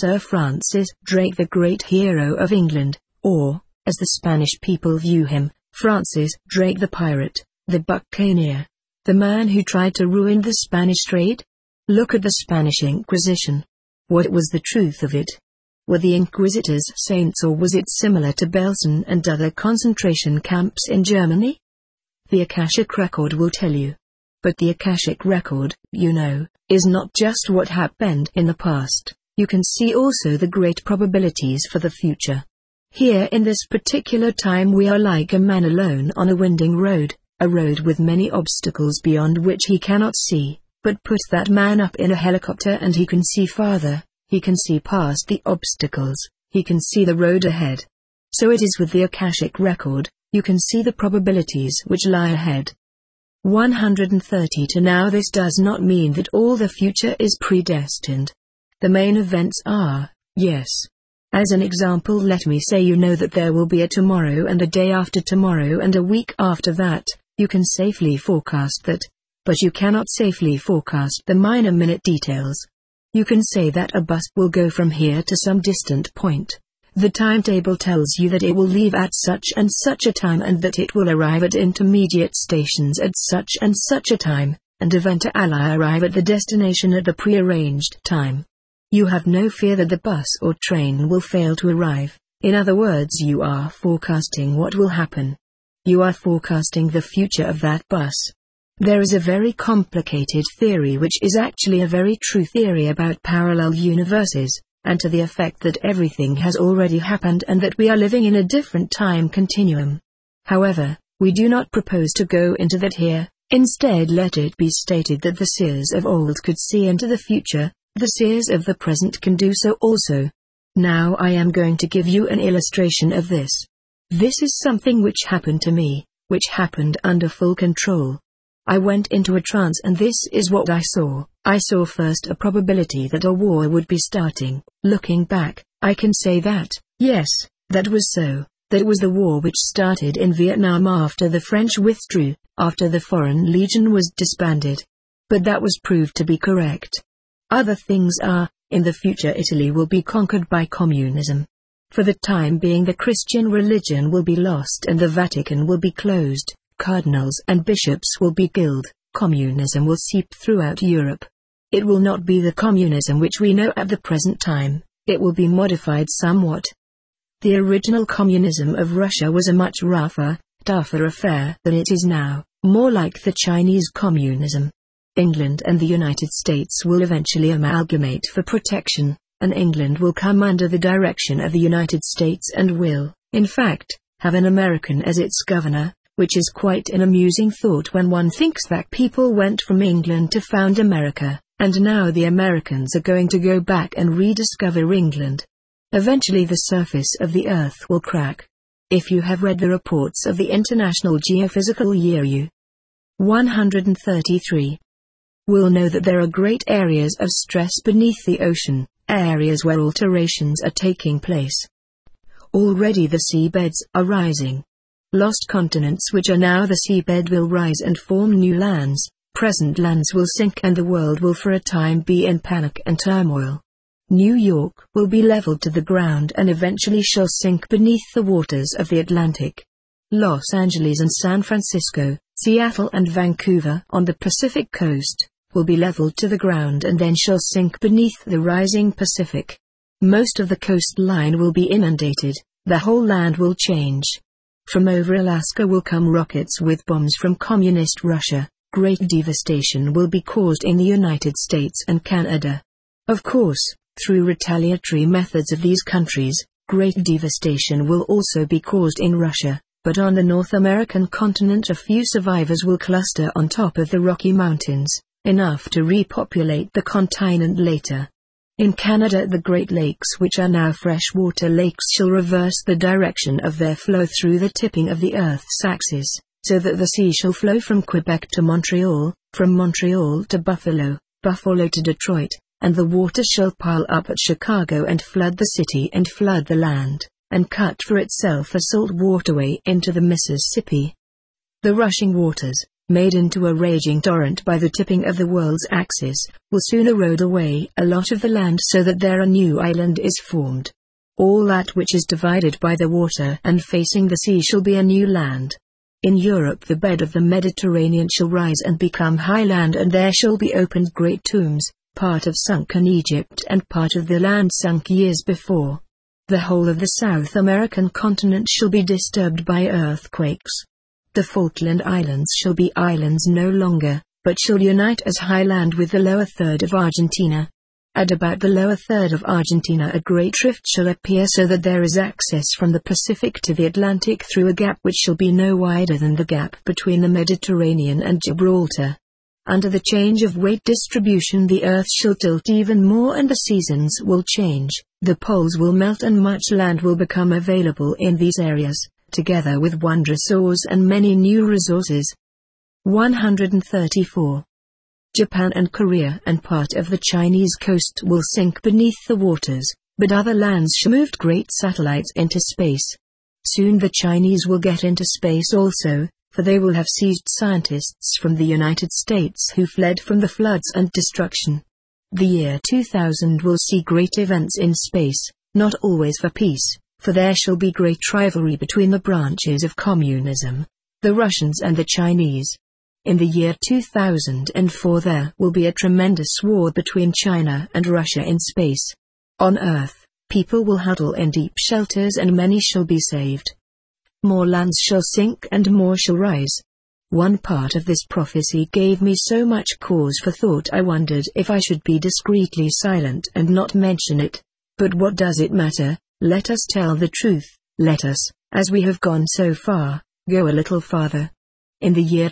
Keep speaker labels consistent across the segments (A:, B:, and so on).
A: Sir Francis Drake, the great hero of England, or, as the Spanish people view him, Francis Drake the pirate, the buccaneer, the man who tried to ruin the Spanish trade? Look at the Spanish Inquisition. What was the truth of it? Were the inquisitors saints, or was it similar to Belsen and other concentration camps in Germany? The Akashic record will tell you. But the Akashic record, is not just what happened in the past. You can see also the great probabilities for the future. Here in this particular time we are like a man alone on a winding road, a road with many obstacles beyond which he cannot see, but put that man up in a helicopter and he can see farther, he can see past the obstacles, he can see the road ahead. So it is with the Akashic record, you can see the probabilities which lie ahead. 130 to now. This does not mean that all the future is predestined. The main events are, yes. As an example, let me say you know that there will be a tomorrow and a day after tomorrow and a week after that. You can safely forecast that. But you cannot safely forecast the minor minute details. You can say that a bus will go from here to some distant point. The timetable tells you that it will leave at such and such a time and that it will arrive at intermediate stations at such and such a time, and event ally arrive at the destination at the prearranged time. You have no fear that the bus or train will fail to arrive. In other words, you are forecasting what will happen. You are forecasting the future of that bus. There is a very complicated theory which is actually a very true theory about parallel universes, and to the effect that everything has already happened and that we are living in a different time continuum. However, we do not propose to go into that here. Instead, let it be stated that the seers of old could see into the future. The seers of the present can do so also. Now I am going to give you an illustration of this. This is something which happened to me, which happened under full control. I went into a trance and this is what I saw. I saw first a probability that a war would be starting. Looking back, I can say that, yes, that was so. That was the war which started in Vietnam after the French withdrew, after the Foreign Legion was disbanded. But that was proved to be correct. Other things are, in the future Italy will be conquered by communism. For the time being the Christian religion will be lost and the Vatican will be closed, cardinals and bishops will be killed, communism will seep throughout Europe. It will not be the communism which we know at the present time, it will be modified somewhat. The original communism of Russia was a much rougher, tougher affair than it is now, more like the Chinese communism. England and the United States will eventually amalgamate for protection, and England will come under the direction of the United States and will, in fact, have an American as its governor, which is quite an amusing thought when one thinks that people went from England to found America, and now the Americans are going to go back and rediscover England. Eventually the surface of the Earth will crack. If you have read the reports of the International Geophysical Year 133, will know that there are great areas of stress beneath the ocean, areas where alterations are taking place. Already the seabeds are rising. Lost continents which are now the seabed will rise and form new lands, present lands will sink and the world will for a time be in panic and turmoil. New York will be leveled to the ground and eventually shall sink beneath the waters of the Atlantic. Los Angeles and San Francisco, Seattle and Vancouver on the Pacific coast, will be leveled to the ground and then shall sink beneath the rising Pacific. Most of the coastline will be inundated, the whole land will change. From over Alaska will come rockets with bombs from communist Russia. Great devastation will be caused in the United States and Canada. Of course, through retaliatory methods of these countries, great devastation will also be caused in Russia, but on the North American continent a few survivors will cluster on top of the Rocky Mountains, enough to repopulate the continent later. In Canada the Great Lakes, which are now freshwater lakes, shall reverse the direction of their flow through the tipping of the Earth's axis, so that the sea shall flow from Quebec to Montreal, from Montreal to Buffalo, Buffalo to Detroit, and the waters shall pile up at Chicago and flood the city and flood the land, and cut for itself a salt waterway into the Mississippi. The rushing waters, made into a raging torrent by the tipping of the world's axis, will soon erode away a lot of the land so that there a new island is formed. All that which is divided by the water and facing the sea shall be a new land. In Europe the bed of the Mediterranean shall rise and become high land, and there shall be opened great tombs, part of sunken Egypt and part of the land sunk years before. The whole of the South American continent shall be disturbed by earthquakes. The Falkland Islands shall be islands no longer, but shall unite as high land with the lower third of Argentina. And about the lower third of Argentina a great rift shall appear, so that there is access from the Pacific to the Atlantic through a gap which shall be no wider than the gap between the Mediterranean and Gibraltar. Under the change of weight distribution the earth shall tilt even more, and the seasons will change, the poles will melt, and much land will become available in these areas, together with wondrous ores and many new resources. 134. Japan and Korea and part of the Chinese coast will sink beneath the waters, but other lands shall move great satellites into space. Soon the Chinese will get into space also, for they will have seized scientists from the United States who fled from the floods and destruction. The year 2000 will see great events in space, not always for peace, for there shall be great rivalry between the branches of communism, the Russians and the Chinese. In the year 2004 there will be a tremendous war between China and Russia in space. On Earth, people will huddle in deep shelters and many shall be saved. More lands shall sink and more shall rise. One part of this prophecy gave me so much cause for thought I wondered if I should be discreetly silent and not mention it. But what does it matter? Let us tell the truth, let us, as we have gone so far, go a little farther. In the year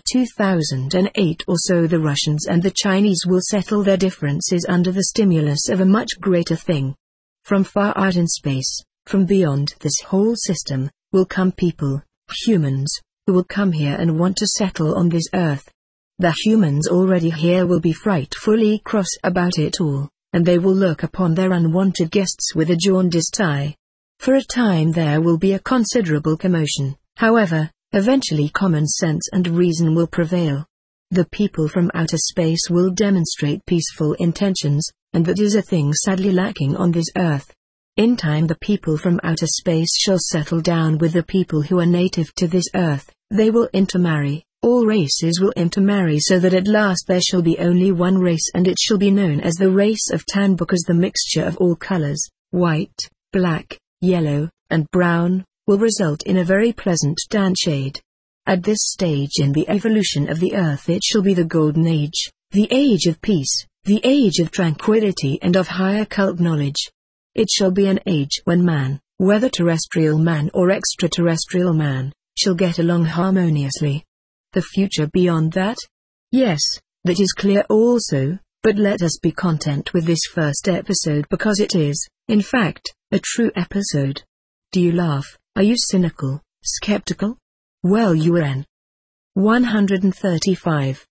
A: 2008 or so the Russians and the Chinese will settle their differences under the stimulus of a much greater thing. From far out in space, from beyond this whole system, will come people, humans, who will come here and want to settle on this earth. The humans already here will be frightfully cross about it all, and they will look upon their unwanted guests with a jaundiced eye. For a time there will be a considerable commotion, however. Eventually common sense and reason will prevail. The people from outer space will demonstrate peaceful intentions, and that is a thing sadly lacking on this earth. In time the people from outer space shall settle down with the people who are native to this earth. They will intermarry, all races will intermarry, so that at last there shall be only one race, and it shall be known as the race of Tan, because the mixture of all colors, white, black, yellow, and brown, will result in a very pleasant tan shade. At this stage in the evolution of the earth it shall be the golden age, the age of peace, the age of tranquility and of high occult knowledge. It shall be an age when man, whether terrestrial man or extraterrestrial man, shall get along harmoniously. The future beyond that? Yes, that is clear also, but let us be content with this first episode, because it is, in fact, a true episode. Do you laugh? Are you cynical, skeptical? Well, you are in. 135.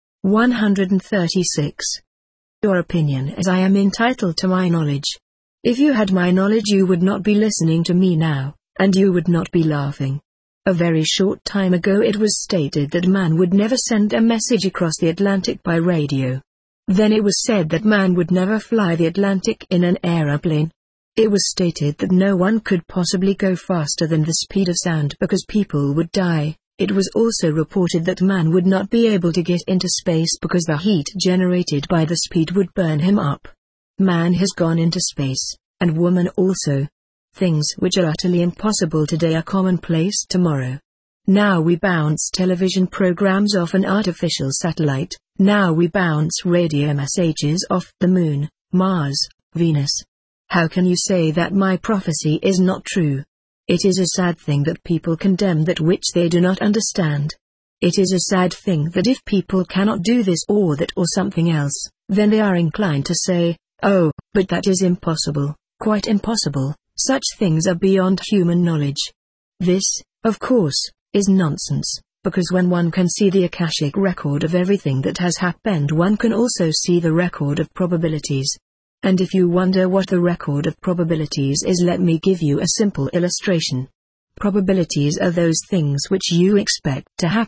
A: 136. Your opinion is I am entitled to my knowledge. If you had my knowledge you would not be listening to me now, and you would not be laughing. A very short time ago it was stated that man would never send a message across the Atlantic by radio. Then it was said that man would never fly the Atlantic in an aeroplane. It was stated that no one could possibly go faster than the speed of sound because people would die. It was also reported that man would not be able to get into space because the heat generated by the speed would burn him up. Man has gone into space, and woman also. Things which are utterly impossible today are commonplace tomorrow. Now we bounce television programs off an artificial satellite, now we bounce radio messages off the moon, Mars, Venus. How can you say that my prophecy is not true? It is a sad thing that people condemn that which they do not understand. It is a sad thing that if people cannot do this or that or something else, then they are inclined to say, oh, but that is impossible, quite impossible, such things are beyond human knowledge. This, of course, is nonsense, because when one can see the Akashic record of everything that has happened, one can also see the record of probabilities. And if you wonder what the record of probabilities is, let me give you a simple illustration. Probabilities are those things which you expect to happen,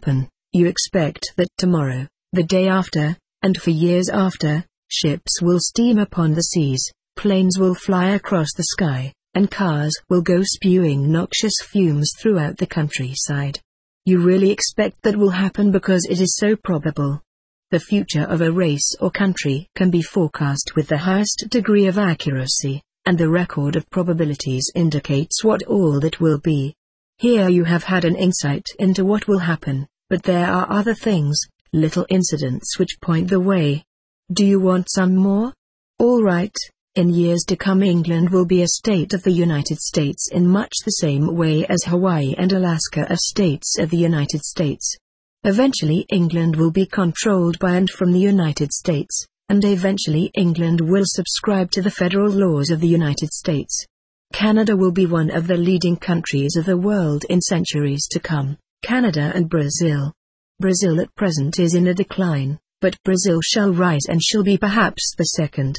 A: You expect that tomorrow, the day after, and for years after, ships will steam upon the seas, planes will fly across the sky, and cars will go spewing noxious fumes throughout the countryside. You really expect that will happen because it is so probable. The future of a race or country can be forecast with the highest degree of accuracy, and the record of probabilities indicates what all that will be. Here you have had an insight into what will happen, but there are other things, little incidents which point the way. Do you want some more? All right. In years to come, England will be a state of the United States in much the same way as Hawaii and Alaska are states of the United States. Eventually England will be controlled by and from the United States, and eventually England will subscribe to the federal laws of the United States. Canada will be one of the leading countries of the world in centuries to come, Canada and Brazil. Brazil at present is in a decline, but Brazil shall rise and shall be perhaps the second.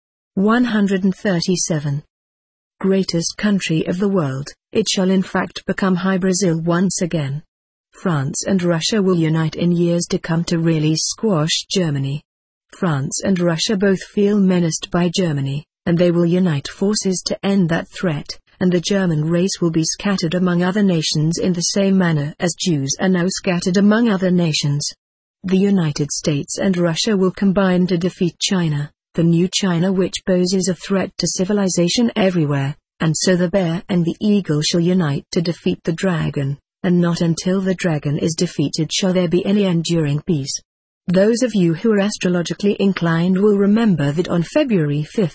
A: 137. Greatest country of the world, it shall in fact become High Brazil once again. France and Russia will unite in years to come to really squash Germany. France and Russia both feel menaced by Germany, and they will unite forces to end that threat, and the German race will be scattered among other nations in the same manner as Jews are now scattered among other nations. The United States and Russia will combine to defeat China, the new China which poses a threat to civilization everywhere, and so the bear and the eagle shall unite to defeat the dragon, and not until the dragon is defeated shall there be any enduring peace. Those of you who are astrologically inclined will remember that on February 5,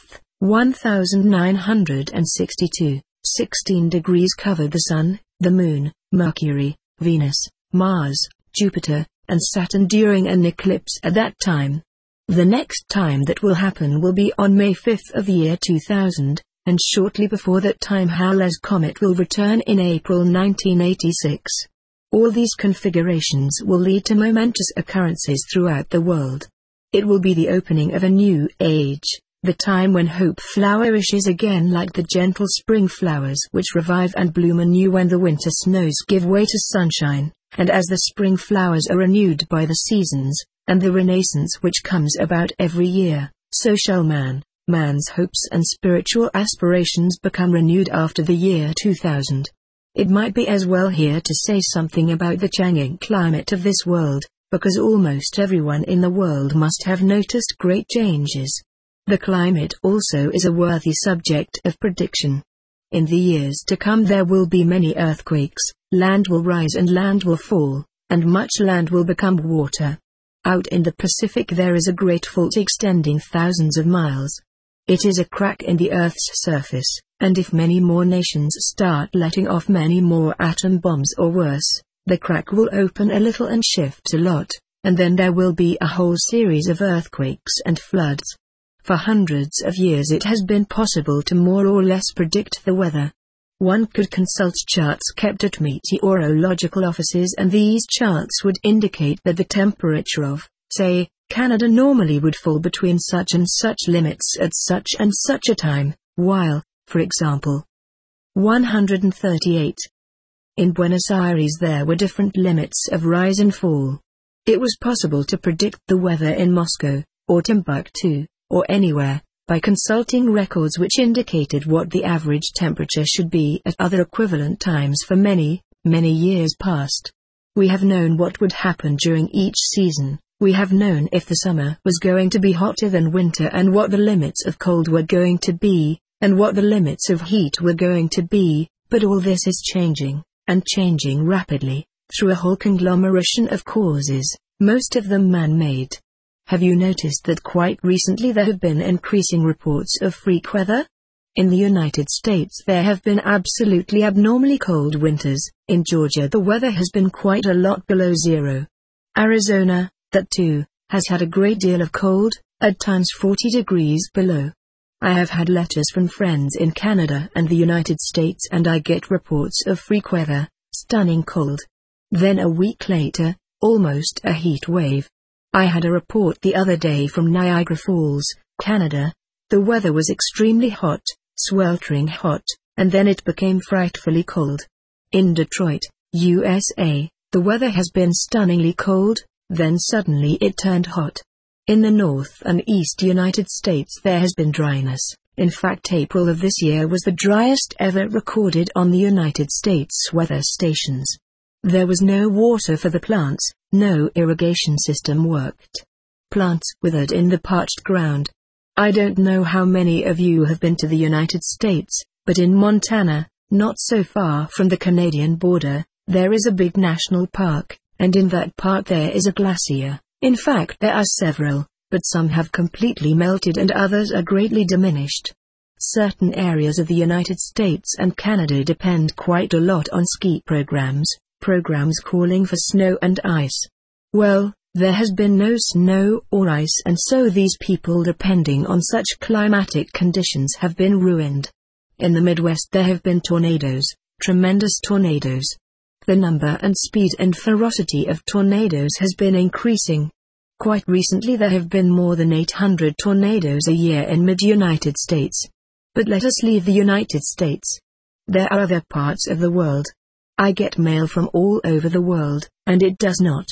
A: 1962, 16 degrees covered the Sun, the Moon, Mercury, Venus, Mars, Jupiter, and Saturn during an eclipse at that time. The next time that will happen will be on May 5 of the year 2000, and shortly before that time Halley's Comet will return in April 1986. All these configurations will lead to momentous occurrences throughout the world. It will be the opening of a new age, the time when hope flourishes again like the gentle spring flowers which revive and bloom anew when the winter snows give way to sunshine, and as the spring flowers are renewed by the seasons, and the renaissance which comes about every year, so shall man's hopes and spiritual aspirations become renewed after the year 2000. It might be as well here to say something about the changing climate of this world, because almost everyone in the world must have noticed great changes. The climate also is a worthy subject of prediction. In the years to come there will be many earthquakes, land will rise and land will fall, and much land will become water. Out in the Pacific there is a great fault extending thousands of miles. It is a crack in the Earth's surface, and if many more nations start letting off many more atom bombs or worse, the crack will open a little and shift a lot, and then there will be a whole series of earthquakes and floods. For hundreds of years it has been possible to more or less predict the weather. One could consult charts kept at meteorological offices and these charts would indicate that the temperature of, say, Canada normally would fall between such and such limits at such and such a time, while, for example, 138. In Buenos Aires there were different limits of rise and fall. It was possible to predict the weather in Moscow, or Timbuktu, or anywhere, by consulting records which indicated what the average temperature should be at other equivalent times for many, many years past. We have known what would happen during each season, we have known if the summer was going to be hotter than winter and what the limits of cold were going to be, and what the limits of heat were going to be, but all this is changing, and changing rapidly, through a whole conglomeration of causes, most of them man-made. Have you noticed that quite recently there have been increasing reports of freak weather? In the United States there have been absolutely abnormally cold winters. In Georgia the weather has been quite a lot below zero. Arizona, that too, has had a great deal of cold, at times 40 degrees below. I have had letters from friends in Canada and the United States and I get reports of freak weather, stunning cold. Then a week later, almost a heat wave. I had a report the other day from Niagara Falls, Canada. The weather was extremely hot, sweltering hot, and then it became frightfully cold. In Detroit, USA, The weather has been stunningly cold, then suddenly it turned hot. In the North and East United States there has been dryness. In fact, April of this year was the driest ever recorded on the United States weather stations. There was no water for the plants, no irrigation system worked. Plants withered in the parched ground. I don't know how many of you have been to the United States, but in Montana, not so far from the Canadian border, there is a big national park, and in that park there is a glacier. In fact, there are several, but some have completely melted and others are greatly diminished. Certain areas of the United States and Canada depend quite a lot on ski programs calling for snow and ice. Well, there has been no snow or ice, and so these people depending on such climatic conditions have been ruined. In the Midwest there have been tornadoes, tremendous tornadoes. The number and speed and ferocity of tornadoes has been increasing. Quite recently there have been more than 800 tornadoes a year in mid-United States. But let us leave the United States. There are other parts of the world. I get mail from all over the world, and it does not.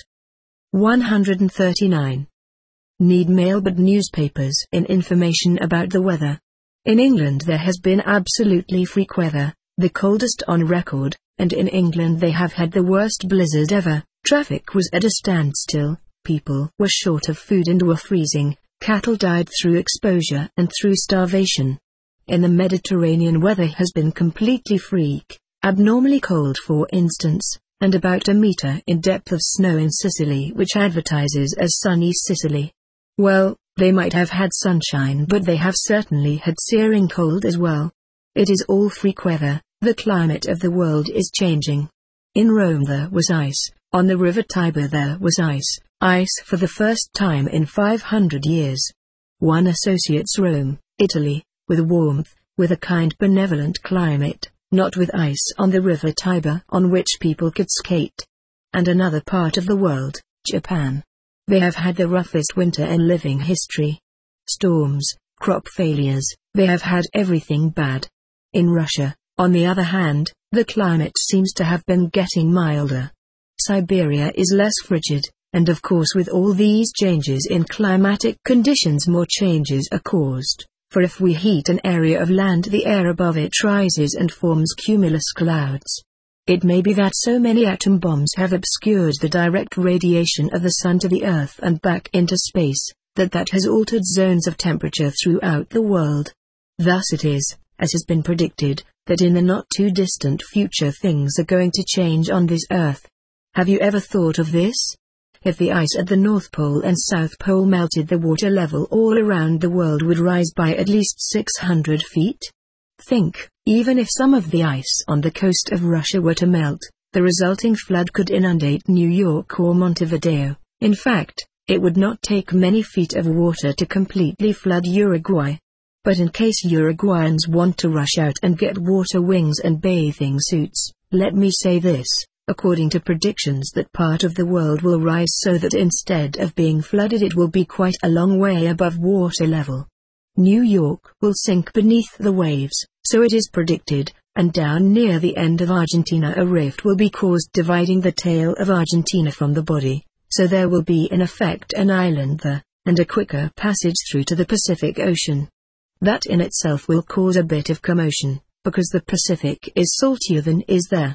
A: 139. Need mail but newspapers in information about the weather. In England there has been absolutely freak weather, the coldest on record, and in England they have had the worst blizzard ever. Traffic was at a standstill, people were short of food and were freezing, cattle died through exposure and through starvation. In the Mediterranean weather has been completely freak, abnormally cold for instance, and about a meter in depth of snow in Sicily, which advertises as sunny Sicily. Well, they might have had sunshine, but they have certainly had searing cold as well. It is all freak weather. The climate of the world is changing. In Rome there was ice, on the river Tiber there was ice for the first time in 500 years. One associates Rome, Italy, with warmth, with a kind benevolent climate, not with ice on the river Tiber on which people could skate. And another part of the world, Japan. They have had the roughest winter in living history. Storms, crop failures, they have had everything bad. In Russia, on the other hand, the climate seems to have been getting milder. Siberia is less frigid, and of course with all these changes in climatic conditions more changes are caused, for if we heat an area of land the air above it rises and forms cumulus clouds. It may be that so many atom bombs have obscured the direct radiation of the sun to the earth and back into space, that has altered zones of temperature throughout the world. Thus it is, as has been predicted, that in the not-too-distant future things are going to change on this earth. Have you ever thought of this? If the ice at the North Pole and South Pole melted, the water level all around the world would rise by at least 600 feet. Think, even if some of the ice on the coast of Russia were to melt, the resulting flood could inundate New York or Montevideo. In fact, it would not take many feet of water to completely flood Uruguay. But in case Uruguayans want to rush out and get water wings and bathing suits, let me say this. According to predictions, that part of the world will rise so that instead of being flooded it will be quite a long way above water level. New York will sink beneath the waves, so it is predicted, and down near the end of Argentina a rift will be caused dividing the tail of Argentina from the body, so there will be in effect an island there, and a quicker passage through to the Pacific Ocean. That in itself will cause a bit of commotion, because the Pacific is saltier than is there.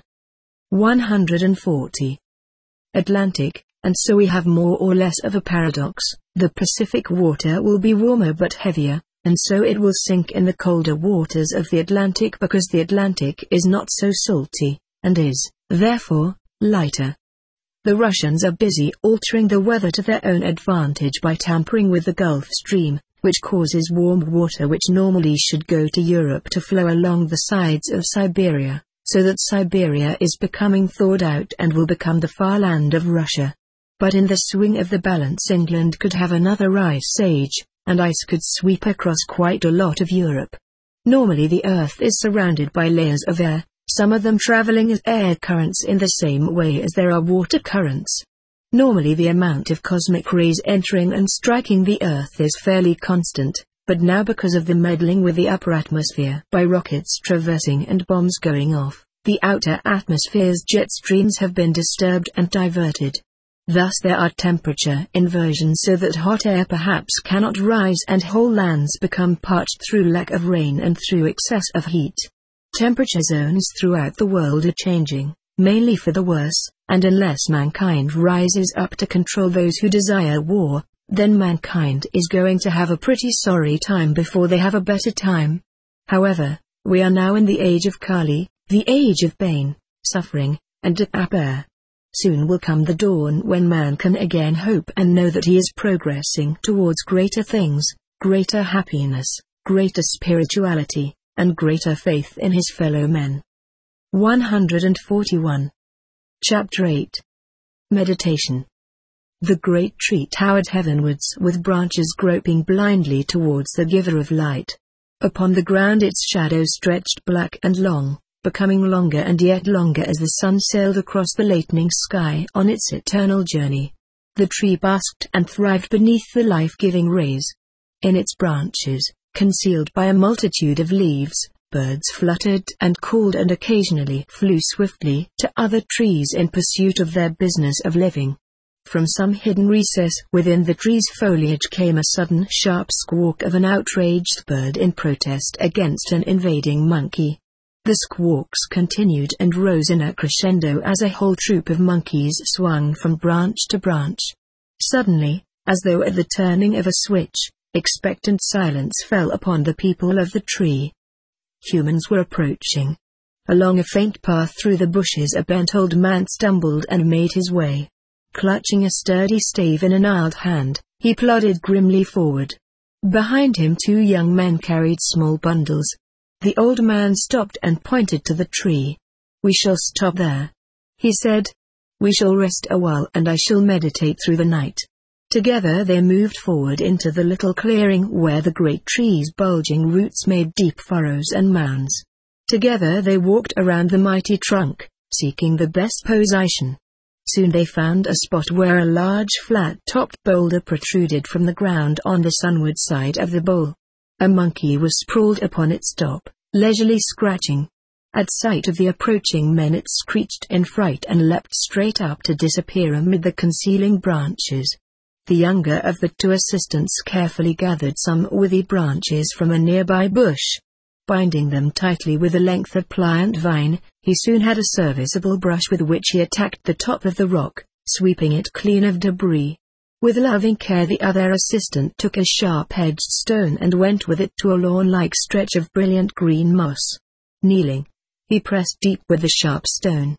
A: 140. Atlantic, and so we have more or less of a paradox. The Pacific water will be warmer but heavier, and so it will sink in the colder waters of the Atlantic because the Atlantic is not so salty, and is, therefore, lighter. The Russians are busy altering the weather to their own advantage by tampering with the Gulf Stream, which causes warm water which normally should go to Europe to flow along the sides of Siberia, so that Siberia is becoming thawed out and will become the far land of Russia. But in the swing of the balance England could have another ice age, and ice could sweep across quite a lot of Europe. Normally the Earth is surrounded by layers of air, some of them traveling as air currents in the same way as there are water currents. Normally the amount of cosmic rays entering and striking the Earth is fairly constant, but now because of the meddling with the upper atmosphere by rockets traversing and bombs going off, The outer atmosphere's jet streams have been disturbed and diverted. Thus there are temperature inversions so that hot air perhaps cannot rise and whole lands become parched through lack of rain and through excess of heat. Temperature zones throughout the world are changing, mainly for the worse, and unless mankind rises up to control those who desire war, then mankind is going to have a pretty sorry time before they have a better time. However, we are now in the age of Kali, the age of pain, suffering, and despair. Soon will come the dawn when man can again hope and know that he is progressing towards greater things, greater happiness, greater spirituality, and greater faith in his fellow men. 141. Chapter 8. Meditation. The great tree towered heavenwards with branches groping blindly towards the giver of light. Upon the ground its shadow stretched black and long, becoming longer and yet longer as the sun sailed across the lightening sky on its eternal journey. The tree basked and thrived beneath the life-giving rays. In its branches, concealed by a multitude of leaves, birds fluttered and called and occasionally flew swiftly to other trees in pursuit of their business of living. From some hidden recess within the tree's foliage came a sudden sharp squawk of an outraged bird in protest against an invading monkey. The squawks continued and rose in a crescendo as a whole troop of monkeys swung from branch to branch. Suddenly, as though at the turning of a switch, expectant silence fell upon the people of the tree. Humans were approaching. Along a faint path through the bushes a bent old man stumbled and made his way. Clutching a sturdy stave in a gnarled hand, he plodded grimly forward. Behind him 2 young men carried small bundles. The old man stopped and pointed to the tree. "We shall stop there," he said. "We shall rest a while and I shall meditate through the night." Together they moved forward into the little clearing where the great tree's bulging roots made deep furrows and mounds. Together they walked around the mighty trunk, seeking the best position. Soon they found a spot where a large flat-topped boulder protruded from the ground on the sunward side of the bowl. A monkey was sprawled upon its top, leisurely scratching. At sight of the approaching men it screeched in fright and leapt straight up to disappear amid the concealing branches. The younger of the 2 assistants carefully gathered some withy branches from a nearby bush. Binding them tightly with a length of pliant vine, he soon had a serviceable brush with which he attacked the top of the rock, sweeping it clean of debris. With loving care the other assistant took a sharp-edged stone and went with it to a lawn-like stretch of brilliant green moss. Kneeling, he pressed deep with the sharp stone.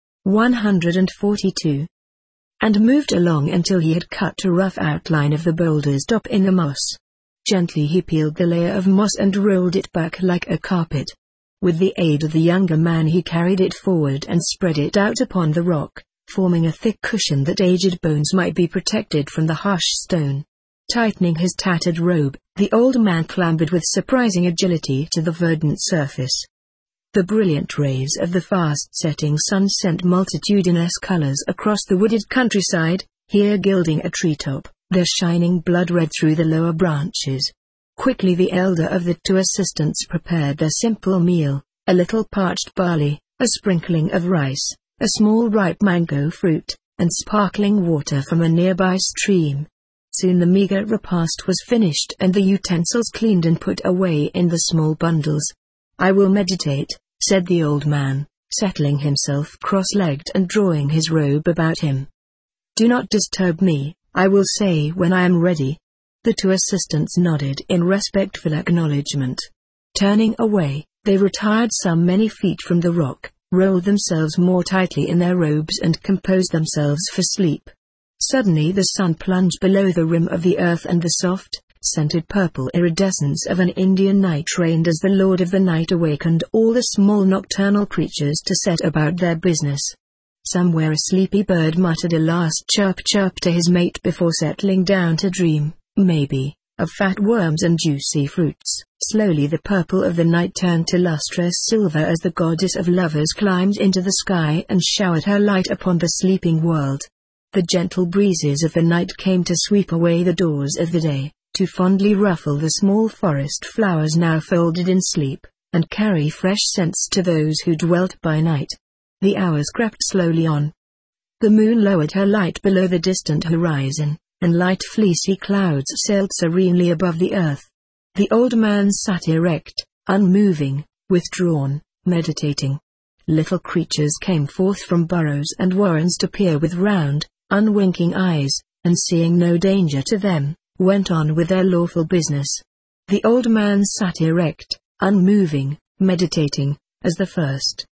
A: 142. And moved along until he had cut a rough outline of the boulder's top in the moss. Gently he peeled the layer of moss and rolled it back like a carpet. With the aid of the younger man he carried it forward and spread it out upon the rock, forming a thick cushion that aged bones might be protected from the harsh stone. Tightening his tattered robe, the old man clambered with surprising agility to the verdant surface. The brilliant rays of the fast-setting sun sent multitudinous colors across the wooded countryside, here gilding a treetop, there shining blood-red through the lower branches. Quickly the elder of the 2 assistants prepared their simple meal, a little parched barley, a sprinkling of rice, a small ripe mango fruit, and sparkling water from a nearby stream. Soon the meager repast was finished and the utensils cleaned and put away in the small bundles. "I will meditate," said the old man, settling himself cross-legged and drawing his robe about him. "Do not disturb me, I will say when I am ready." The 2 assistants nodded in respectful acknowledgement. Turning away, they retired some many feet from the rock, rolled themselves more tightly in their robes and composed themselves for sleep. Suddenly the sun plunged below the rim of the earth and the soft, scented purple iridescence of an Indian night reigned as the Lord of the Night awakened all the small nocturnal creatures to set about their business. Somewhere a sleepy bird muttered a last chirp-chirp to his mate before settling down to dream, maybe, of fat worms and juicy fruits. Slowly the purple of the night turned to lustrous silver as the goddess of lovers climbed into the sky and showered her light upon the sleeping world. The gentle breezes of the night came to sweep away the doors of the day, to fondly ruffle the small forest flowers now folded in sleep, and carry fresh scents to those who dwelt by night. The hours crept slowly on. The moon lowered her light below the distant horizon, and light fleecy clouds sailed serenely above the earth. The old man sat erect, unmoving, withdrawn, meditating. Little creatures came forth from burrows and warrens to peer with round, unwinking eyes, and seeing no danger to them, went on with their lawful business. The old man sat erect, unmoving, meditating, as the first.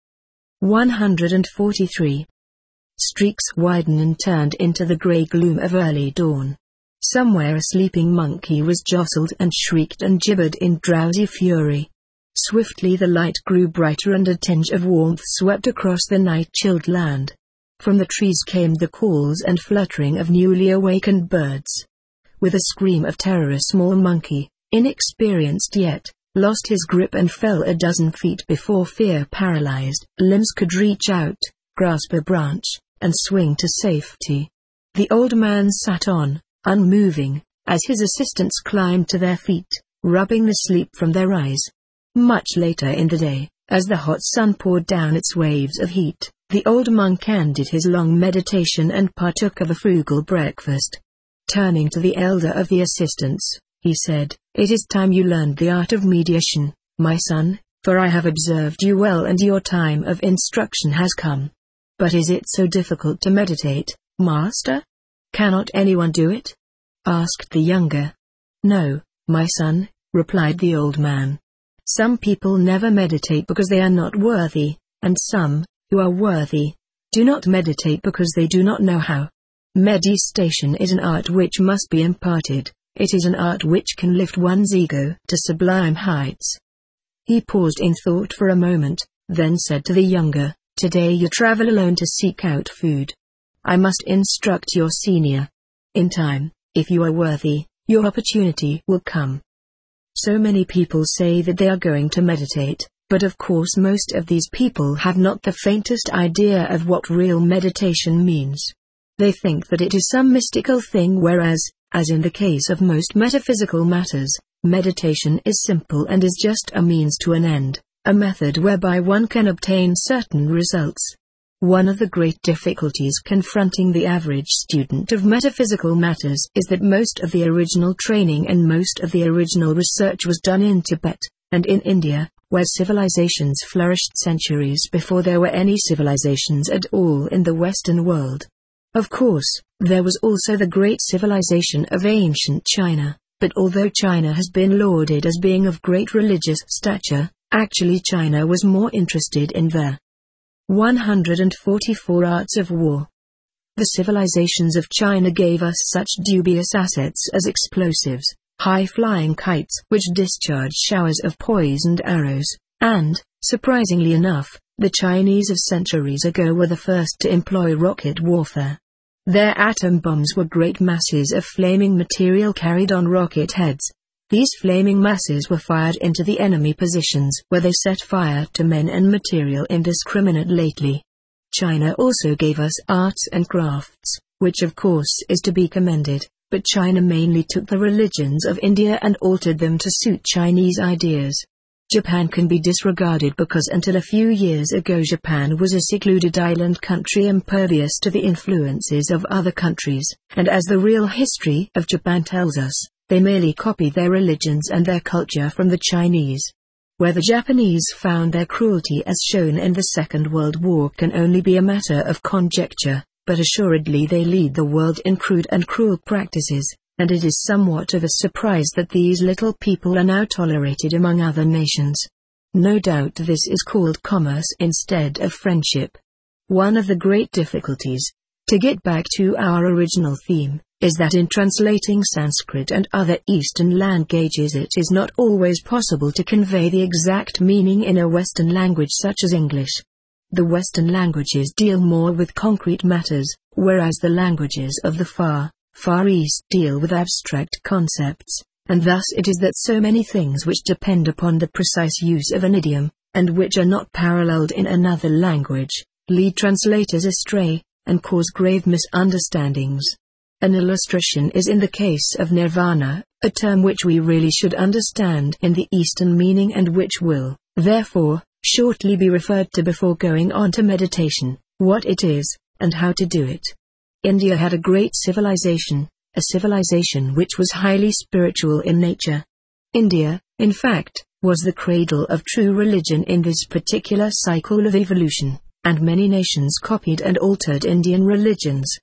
A: 143. Streaks widened and turned into the grey gloom of early dawn. Somewhere a sleeping monkey was jostled and shrieked and gibbered in drowsy fury. Swiftly the light grew brighter and a tinge of warmth swept across the night-chilled land. From the trees came the calls and fluttering of newly awakened birds. With a scream of terror a small monkey, inexperienced yet, lost his grip and fell a dozen feet before fear-paralyzed limbs could reach out, grasp a branch, and swing to safety. The old man sat on, unmoving, as his assistants climbed to their feet, rubbing the sleep from their eyes. Much later in the day, as the hot sun poured down its waves of heat, the old monk ended his long meditation and partook of a frugal breakfast. Turning to the elder of the assistants, he said, "It is time you learned the art of meditation, my son, for I have observed you well and your time of instruction has come. But is it so difficult to meditate, master? Cannot anyone do it?" asked the younger. "No, my son," replied the old man. "Some people never meditate because they are not worthy, and some, who are worthy, do not meditate because they do not know how. Meditation is an art which must be imparted. It is an art which can lift one's ego to sublime heights." He paused in thought for a moment, then said to the younger, "Today you travel alone to seek out food. I must instruct your senior. In time, if you are worthy, your opportunity will come." So many people say that they are going to meditate, but of course most of these people have not the faintest idea of what real meditation means. They think that it is some mystical thing, whereas, as in the case of most metaphysical matters, meditation is simple and is just a means to an end, a method whereby one can obtain certain results. One of the great difficulties confronting the average student of metaphysical matters is that most of the original training and most of the original research was done in Tibet, and in India, where civilizations flourished centuries before there were any civilizations at all in the Western world. Of course, there was also the great civilization of ancient China, but although China has been lauded as being of great religious stature, actually China was more interested in their 144 arts of war. The civilizations of China gave us such dubious assets as explosives, high-flying kites which discharge showers of poisoned arrows, and, surprisingly enough, the Chinese of centuries ago were the first to employ rocket warfare. Their atom bombs were great masses of flaming material carried on rocket heads. These flaming masses were fired into the enemy positions where they set fire to men and material indiscriminately. China also gave us arts and crafts, which of course is to be commended, but China mainly took the religions of India and altered them to suit Chinese ideas. Japan can be disregarded because until a few years ago Japan was a secluded island country impervious to the influences of other countries, and as the real history of Japan tells us, they merely copied their religions and their culture from the Chinese. Where the Japanese found their cruelty as shown in the Second World War can only be a matter of conjecture, but assuredly they lead the world in crude and cruel practices, and it is somewhat of a surprise that these little people are now tolerated among other nations. No doubt this is called commerce instead of friendship. One of the great difficulties, to get back to our original theme, is that in translating Sanskrit and other Eastern languages it is not always possible to convey the exact meaning in a Western language such as English. The Western languages deal more with concrete matters, whereas the languages of the Far East deal with abstract concepts, and thus it is that so many things which depend upon the precise use of an idiom, and which are not paralleled in another language, lead translators astray, and cause grave misunderstandings. An illustration is in the case of nirvana, a term which we really should understand in the Eastern meaning and which will, therefore, shortly be referred to before going on to meditation, what it is, and how to do it. India had a great civilization, a civilization which was highly spiritual in nature. India, in fact, was the cradle of true religion in this particular cycle of evolution, and many nations copied and altered Indian religions,